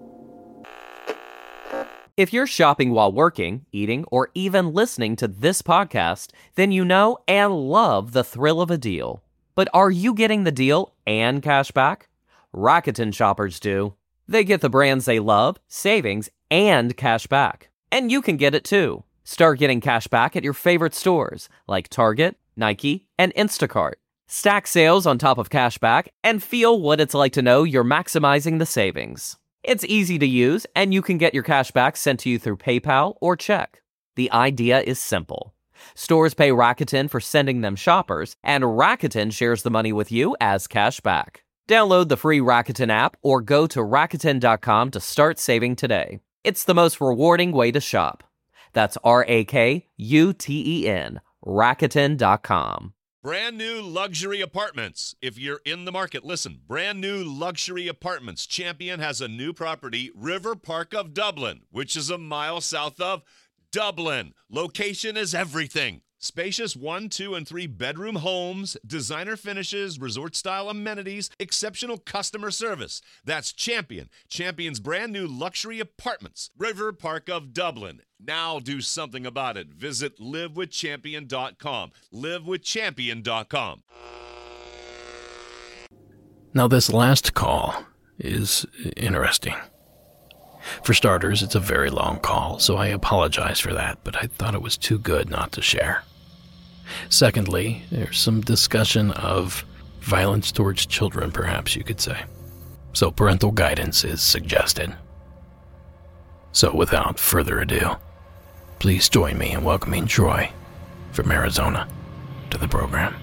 If you're shopping while working, eating, or even listening to this podcast, then you know and love the thrill of a deal. But are you getting the deal and cash back? Rakuten shoppers do. They get the brands they love, savings, and cash back. And you can get it too. Start getting cash back at your favorite stores like Target, Nike, and Instacart. Stack sales on top of cash back and feel what it's like to know you're maximizing the savings. It's easy to use, and you can get your cash back sent to you through PayPal or check. The idea is simple. Stores pay Rakuten for sending them shoppers, and Rakuten shares the money with you as cash back. Download the free Rakuten app or go to Rakuten.com to start saving today. It's the most rewarding way to shop. That's RAKUTEN, Rakuten.com. Brand new luxury apartments. If you're in the market, listen. Brand new luxury apartments. Champion has a new property, River Park of Dublin, which is a mile south of Dublin. Location is everything. Spacious 1, 2, and 3 bedroom homes, designer finishes, resort-style amenities, exceptional customer service. That's Champion. Champion's brand new luxury apartments, River Park of Dublin. Now do something about it. Visit livewithchampion.com. livewithchampion.com. Now, this last call is interesting. For starters, it's a very long call, so I apologize for that, but I thought it was too good not to share. Secondly, there's some discussion of violence towards children, perhaps you could say. So parental guidance is suggested. So without further ado, please join me in welcoming Troy from Arizona to the program.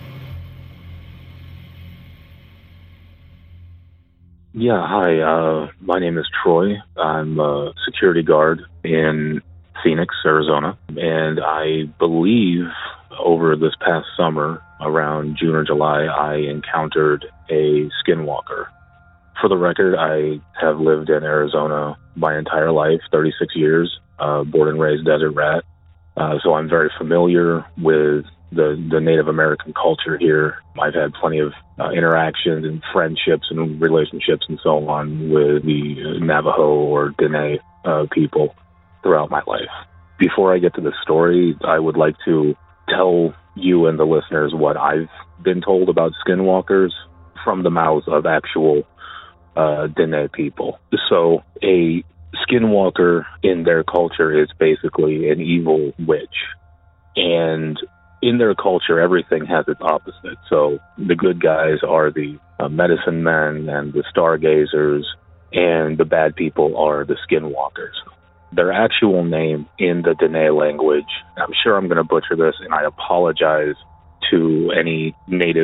Yeah, hi. My name is Troy. I'm a security guard in Phoenix, Arizona, and I believe over this past summer, around June or July, I encountered a skinwalker. For the record, I have lived in Arizona my entire life, 36 years, born and raised desert rat, so I'm very familiar with the Native American culture here. I've had plenty of interactions and friendships and relationships and so on with the Navajo or Dene people throughout my life. Before I get to the story, I would like to tell you and the listeners what I've been told about skinwalkers from the mouths of actual Dene people. So a skinwalker in their culture is basically an evil witch. And in their culture, everything has its opposite. So the good guys are the medicine men and the stargazers, and the bad people are the skinwalkers. Their actual name in the Dene language, I'm sure I'm going to butcher this, and I apologize to any native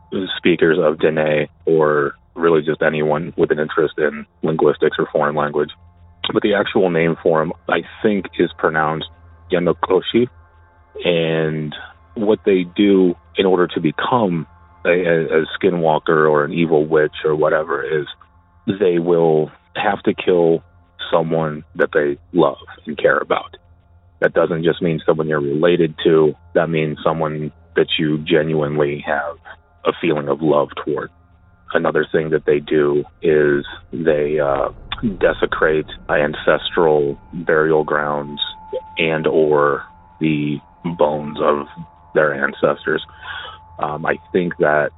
speakers of Dene or really just anyone with an interest in linguistics or foreign language. But the actual name for him, I think, is pronounced Yanokoshi. And what they do in order to become a skinwalker or an evil witch or whatever is they will have to kill someone that they love and care about. That doesn't just mean someone you're related to. That means someone that you genuinely have a feeling of love toward. Another thing that they do is they desecrate ancestral burial grounds and or the bones of their ancestors. I think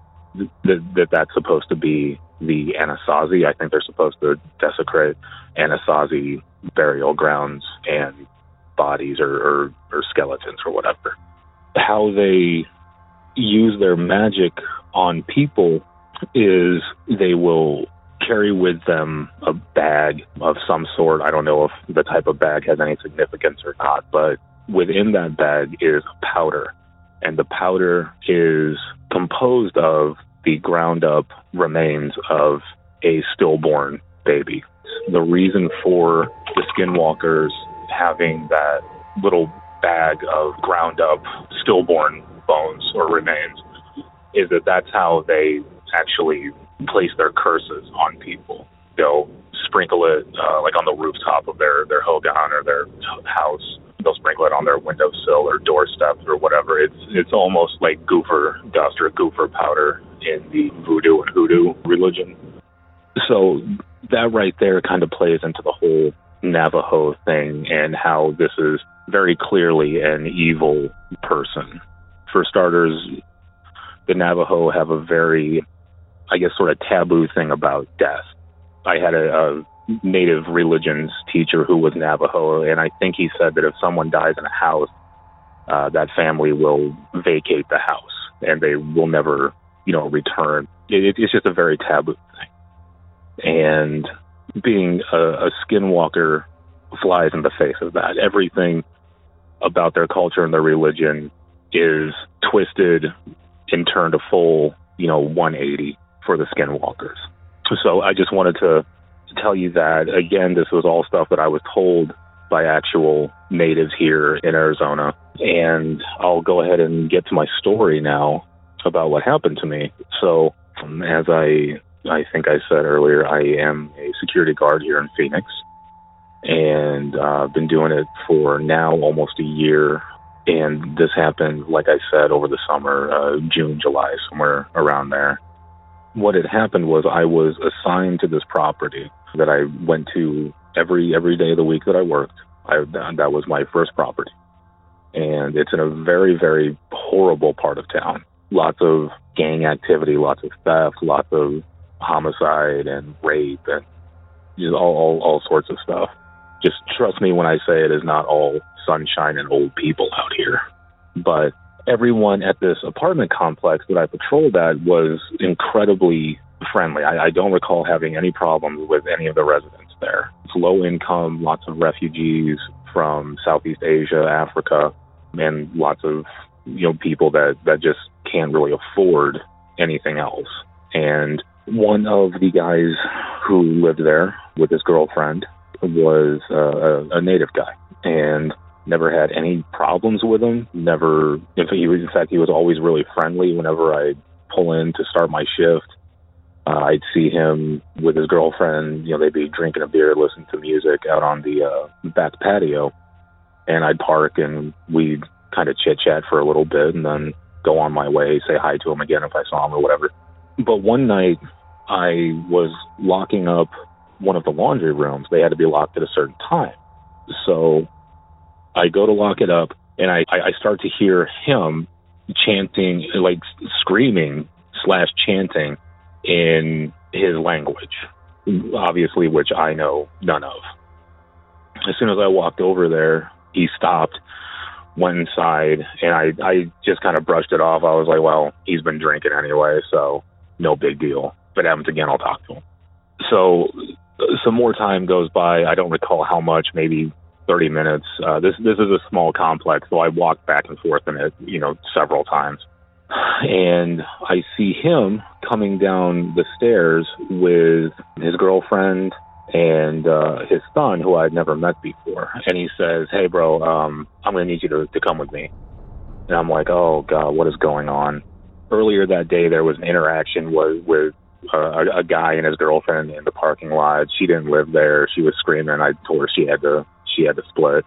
that's supposed to be the Anasazi. I think they're supposed to desecrate Anasazi burial grounds and bodies or skeletons or whatever. How they use their magic on people is they will carry with them a bag of some sort. I don't know if the type of bag has any significance or not, but within that bag is powder. And the powder is composed of the ground up remains of a stillborn baby. The reason for the skinwalkers having that little bag of ground up stillborn bones or remains is that that's how they actually place their curses on people. They'll sprinkle it like on the rooftop of their hogan or their house. They'll sprinkle it on their windowsill or doorstep or whatever. It's almost like gopher dust or gopher powder in the voodoo and hoodoo religion. So that right there kind of plays into the whole Navajo thing and how this is very clearly an evil person. For starters, the Navajo have a very, I guess, sort of taboo thing about death. I had a native religions teacher who was Navajo, and I think he said that if someone dies in a house, that family will vacate the house and they will never, return. It's just a very taboo thing. And being a skinwalker flies in the face of that. Everything about their culture and their religion is twisted and turned a full, 180 for the skinwalkers. So I just wanted to tell you that, again, this was all stuff that I was told by actual natives here in Arizona. And I'll go ahead and get to my story now about what happened to me. So as I think I said earlier, I am a security guard here in Phoenix. And I've been doing it for now almost a year. And this happened, like I said, over the summer, June, July, somewhere around there. What had happened was I was assigned to this property that I went to every day of the week that I worked. That was my first property. And it's in a very, very horrible part of town. Lots of gang activity, lots of theft, lots of homicide and rape and just all sorts of stuff. Just trust me when I say it is not all sunshine and old people out here. But everyone at this apartment complex that I patrolled at was incredibly friendly. I don't recall having any problems with any of the residents there. It's low income, lots of refugees from Southeast Asia, Africa, and lots of people that just can't really afford anything else. And one of the guys who lived there with his girlfriend was a native guy and never had any problems with him. In fact, he was always really friendly. Whenever I'd pull in to start my shift, I'd see him with his girlfriend. They'd be drinking a beer, listening to music out on the back patio. And I'd park and we'd kind of chit-chat for a little bit and then go on my way, say hi to him again if I saw him or whatever. But one night I was locking up one of the laundry rooms. They had to be locked at a certain time. So I go to lock it up, and I start to hear him chanting, like screaming / chanting in his language, obviously, which I know none of. As soon as I walked over there, he stopped, went inside, and I just kind of brushed it off. I was like, well, he's been drinking anyway, so no big deal. If it happens again, I'll talk to him. So some more time goes by. I don't recall how much, maybe 30 minutes. This is a small complex, so I walked back and forth in it, several times. and I see him coming down the stairs with his girlfriend and his son, who I'd never met before. And he says, "Hey, bro, I'm going to need you to come with me." And I'm like, "Oh, God, what is going on?" Earlier that day, there was an interaction with a guy and his girlfriend in the parking lot. She didn't live there. She was screaming. I told her she had to split.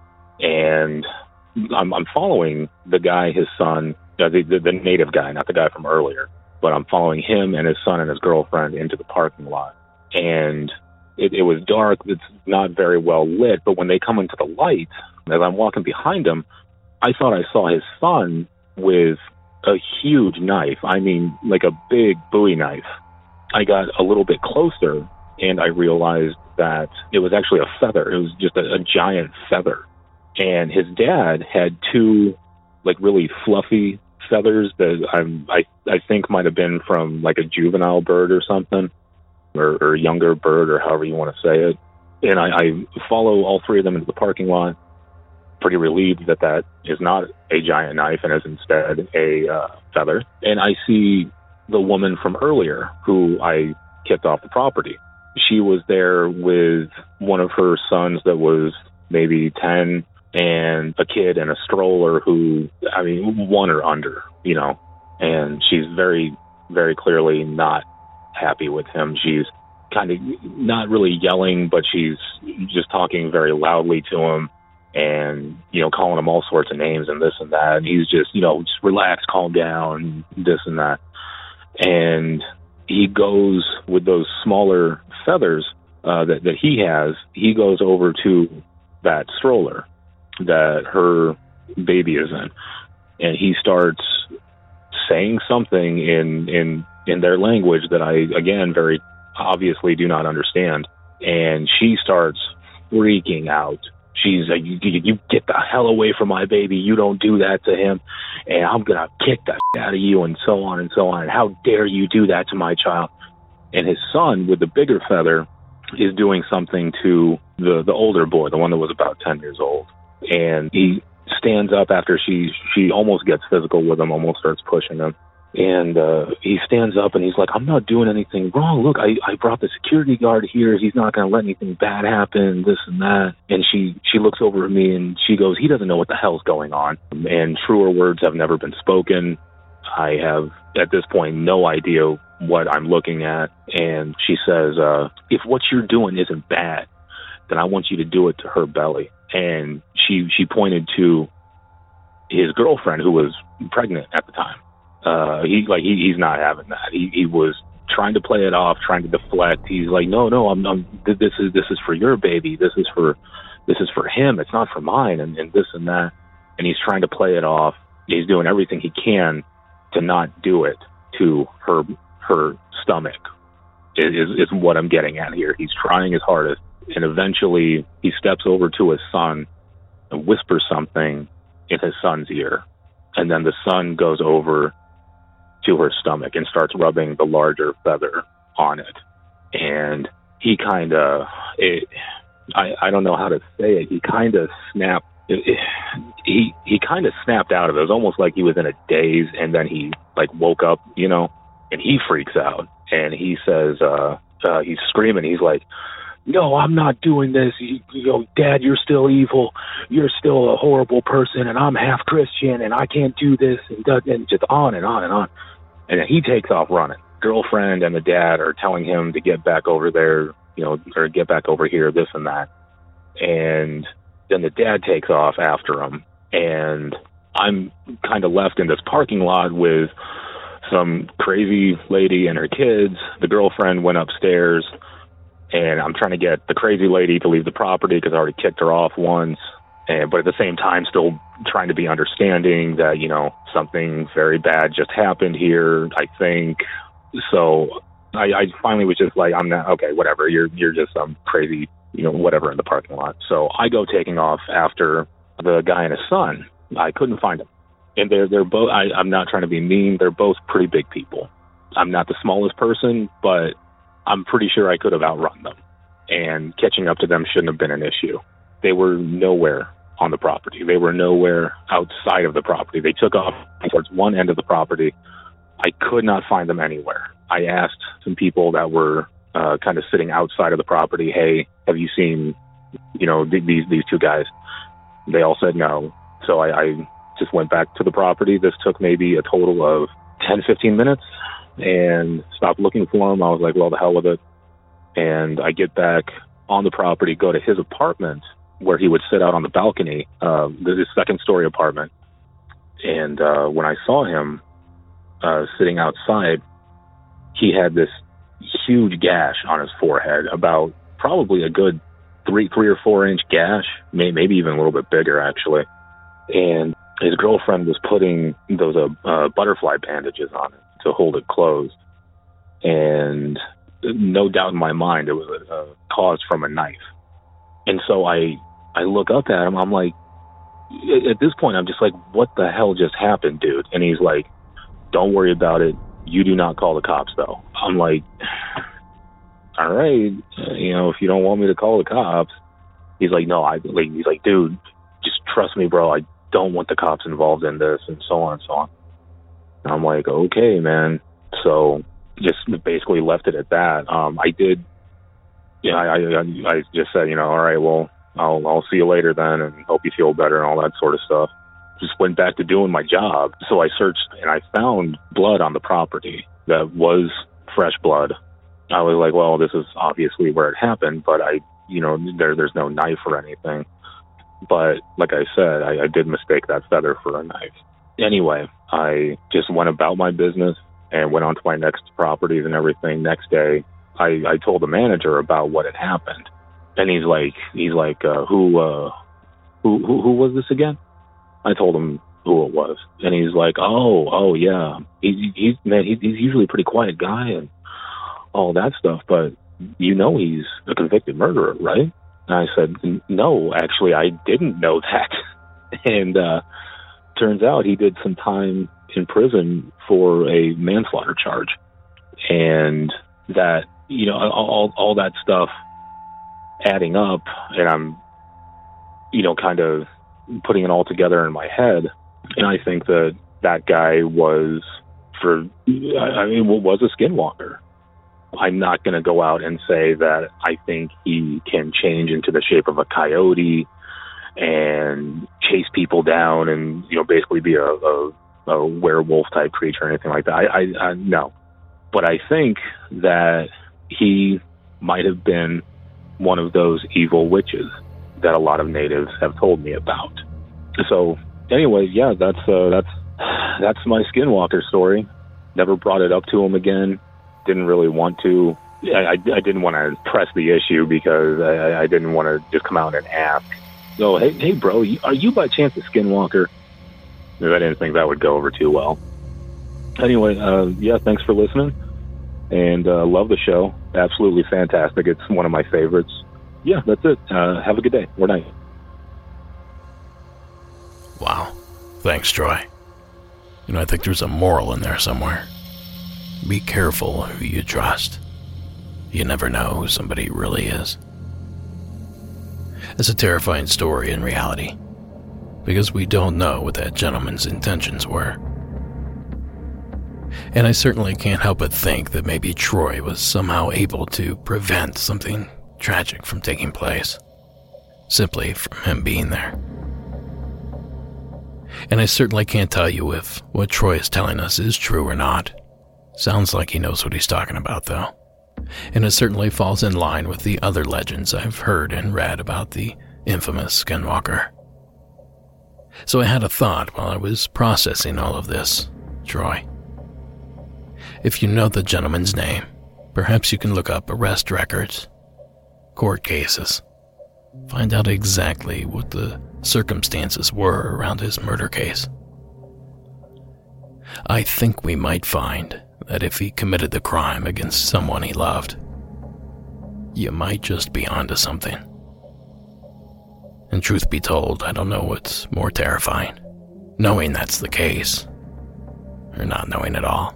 And I'm following the guy, his son, the native guy, not the guy from earlier, but I'm following him and his son and his girlfriend into the parking lot. And it was dark. It's not very well lit, but when they come into the light, as I'm walking behind them, I thought I saw his son with a huge knife. I mean, like a big Bowie knife. I got a little bit closer and I realized that it was actually a feather. It was just a giant feather. And his dad had two like really fluffy feathers that I think might have been from like a juvenile bird or something, or a younger bird, or however you want to say it. And I follow all three of them into the parking lot, pretty relieved that is not a giant knife and is instead a feather. And I see the woman from earlier who I kicked off the property. She was there with one of her sons that was maybe 10 and a kid in a stroller who, I mean, one or under, you know, and she's very, very clearly not happy with him. She's kind of not really yelling, but she's just talking very loudly to him and, you know, calling him all sorts of names and this and that. And he's just, you know, just relax, calm down, this and that. And he goes with those smaller feathers that he has, he goes over to that stroller that her baby is in, and he starts saying something in their language that I, again, very obviously do not understand. And she starts freaking out. She's like, you get the hell away from my baby. You don't do that to him. And I'm going to kick the shit out of you, and so on and so on. And how dare you do that to my child? And his son with the bigger feather is doing something to the older boy, the one that was about 10 years old. And he stands up after she almost gets physical with him, almost starts pushing him. And he stands up and he's like, "I'm not doing anything wrong. Look, I brought the security guard here. He's not going to let anything bad happen, this and that." And she looks over at me and she goes, "He doesn't know what the hell's going on." And truer words have never been spoken. I have, at this point, no idea what I'm looking at. And she says, "If what you're doing isn't bad, then I want you to do it to her belly." And she pointed to his girlfriend, who was pregnant at the time. He's not having that. He was trying to play it off, trying to deflect. He's like, no, this is for your baby. This is for him. It's not for mine. And this and that. And he's trying to play it off. He's doing everything he can to not do it to her stomach. Is what I'm getting at here. He's trying his hardest. And eventually he steps over to his son and whispers something in his son's ear. And then the son goes over to her stomach and starts rubbing the larger feather on it. And he kind of, I don't know how to say it. He kind of snapped. He kind of snapped out of it. It was almost like he was in a daze, and then he like woke up, you know, and he freaks out. And he says, he's screaming. He's like, "No, I'm not doing this. Dad, you're still evil. You're still a horrible person, and I'm half Christian, and I can't do this," and just on and on and on. And then he takes off running. Girlfriend and the dad are telling him to get back over there, you know, or get back over here, this and that. And then the dad takes off after him, and I'm kind of left in this parking lot with some crazy lady and her kids. The girlfriend went upstairs, and I'm trying to get the crazy lady to leave the property because I already kicked her off once. But at the same time, still trying to be understanding that, you know, something very bad just happened here, I think. So I finally was just like, I'm not, okay, whatever. You're just some crazy, you know, whatever in the parking lot. So I go taking off after the guy and his son. I couldn't find them. And they're both, I'm not trying to be mean. They're both pretty big people. I'm not the smallest person, but I'm pretty sure I could have outrun them, and catching up to them shouldn't have been an issue. They were nowhere on the property. They were nowhere outside of the property. They took off towards one end of the property. I could not find them anywhere. I asked some people that were kind of sitting outside of the property, hey, have you seen, these two guys? They all said no. So I just went back to the property. This took maybe a total of 10, 15 minutes and stopped looking for them. I was like, well, the hell with it. And I get back on the property, go to his apartment where he would sit out on the balcony. There's his second-story apartment. And when I saw him sitting outside, he had this huge gash on his forehead, about probably a good 3 or 4 inch gash, maybe even a little bit bigger, actually. And his girlfriend was putting those butterfly bandages on it to hold it closed. And no doubt in my mind, it was caused from a knife. And so I look up at him. I'm like, at this point, I'm just like, what the hell just happened, dude? And he's like, don't worry about it. You do not call the cops, though. I'm like, all right, if you don't want me to call the cops. He's like, no, he's like, dude, just trust me, bro. I don't want the cops involved in this, and so on and so on. And I'm like, okay, man. So just basically left it at that. I did, I just said, all right, well, I'll see you later then, and hope you feel better and all that sort of stuff. Just went back to doing my job. So I searched and I found blood on the property that was fresh blood. I was like, well, this is obviously where it happened, but there's no knife or anything. But like I said, I did mistake that feather for a knife. Anyway, I just went about my business and went on to my next properties and everything. Next day, I told the manager about what had happened. And he's like, who was this again? I told him who it was, and he's like, oh yeah, he's usually a pretty quiet guy and all that stuff, but he's a convicted murderer, right? And I said, no, actually, I didn't know that. And turns out he did some time in prison for a manslaughter charge, and that all that stuff adding up, and I'm kind of putting it all together in my head, and I think that guy was a skinwalker. I'm not going to go out and say that I think he can change into the shape of a coyote and chase people down and basically be a werewolf type creature or anything like that. I no, but I think that he might have been one of those evil witches that a lot of natives have told me about. So anyway, yeah, that's my skinwalker story. Never brought it up to him again. Didn't really want to. I didn't want to press the issue because I didn't want to just come out and ask, so, hey bro, are you by chance a skinwalker? Because I didn't think that would go over too well. Anyway, yeah, thanks for listening. And love the show. Absolutely fantastic. It's one of my favorites. Yeah, that's it. Have a good day or night. Wow. Thanks, Troy. I think there's a moral in there somewhere. Be careful who you trust. You never know who somebody really is. It's a terrifying story in reality, because we don't know what that gentleman's intentions were. And I certainly can't help but think that maybe Troy was somehow able to prevent something tragic from taking place, simply from him being there. And I certainly can't tell you if what Troy is telling us is true or not. Sounds like he knows what he's talking about, though. And it certainly falls in line with the other legends I've heard and read about the infamous Skinwalker. So I had a thought while I was processing all of this, Troy. If you know the gentleman's name, perhaps you can look up arrest records, court cases, find out exactly what the circumstances were around his murder case. I think we might find that if he committed the crime against someone he loved, you might just be onto something. And truth be told, I don't know what's more terrifying, knowing that's the case, or not knowing at all.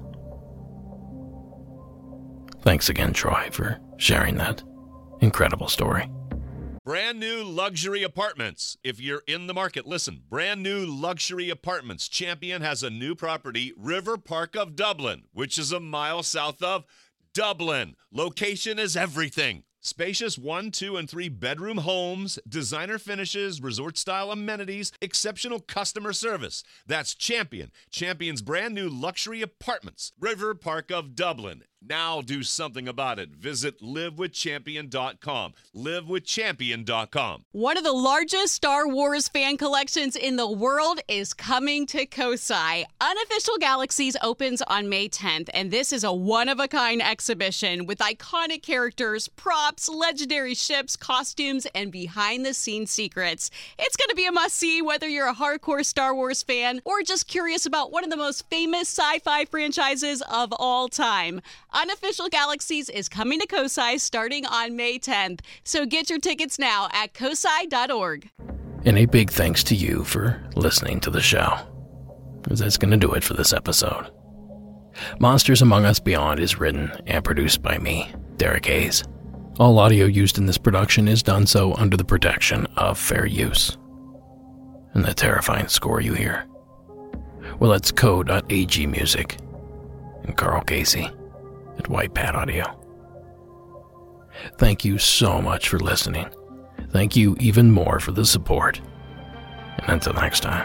Thanks again, Troy, for sharing that incredible story. Brand new luxury apartments. If you're in the market, listen. Brand new luxury apartments. Champion has a new property, River Park of Dublin, which is a mile south of Dublin. Location is everything. Spacious 1, 2, and 3 bedroom homes, designer finishes, resort-style amenities, exceptional customer service. That's Champion. Champion's brand new luxury apartments. River Park of Dublin. Now do something about it. Visit livewithchampion.com. Livewithchampion.com. One of the largest Star Wars fan collections in the world is coming to Kosai. Unofficial Galaxies opens on May 10th, and this is a one-of-a-kind exhibition with iconic characters, props, legendary ships, costumes, and behind-the-scenes secrets. It's going to be a must-see whether you're a hardcore Star Wars fan or just curious about one of the most famous sci-fi franchises of all time. Unofficial Galaxies is coming to Kosai starting on May 10th, so get your tickets now at kosai.org. And a big thanks to you for listening to the show, because that's going to do it for this episode. Monsters Among Us Beyond is written and produced by me, Derek Hayes. All audio used in this production is done so under the protection of fair use. And the terrifying score you hear, well, it's Co.ag Music and Carl Casey at White Pad Audio. Thank you so much for listening. Thank you even more for the support. And until next time.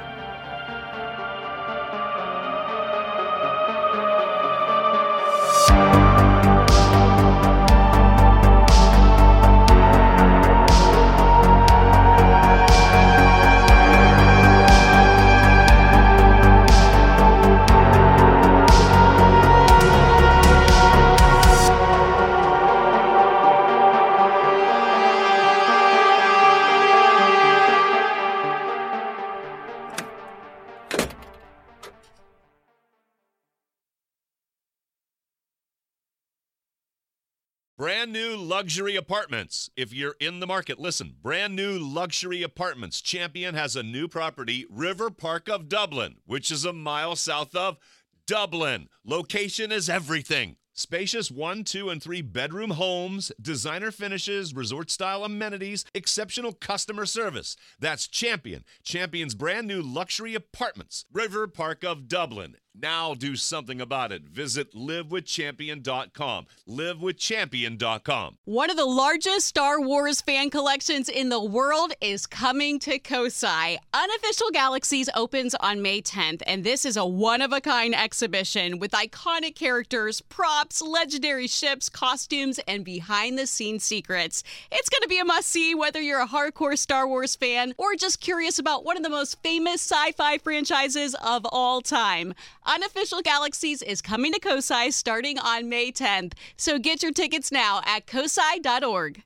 Brand new luxury apartments. If you're in the market, listen. Brand new luxury apartments. Champion has a new property, River Park of Dublin, which is a mile south of Dublin. Location is everything. Spacious 1, 2, and 3 bedroom homes, designer finishes, resort-style amenities, exceptional customer service. That's Champion. Champion's brand new luxury apartments. River Park of Dublin. Now do something about it. Visit livewithchampion.com. Livewithchampion.com. One of the largest Star Wars fan collections in the world is coming to Kosai. Unofficial Galaxies opens on May 10th, and this is a one-of-a-kind exhibition with iconic characters, props, legendary ships, costumes, and behind-the-scenes secrets. It's going to be a must-see whether you're a hardcore Star Wars fan or just curious about one of the most famous sci-fi franchises of all time. Unofficial Galaxies is coming to Kosai starting on May 10th, so get your tickets now at kosai.org.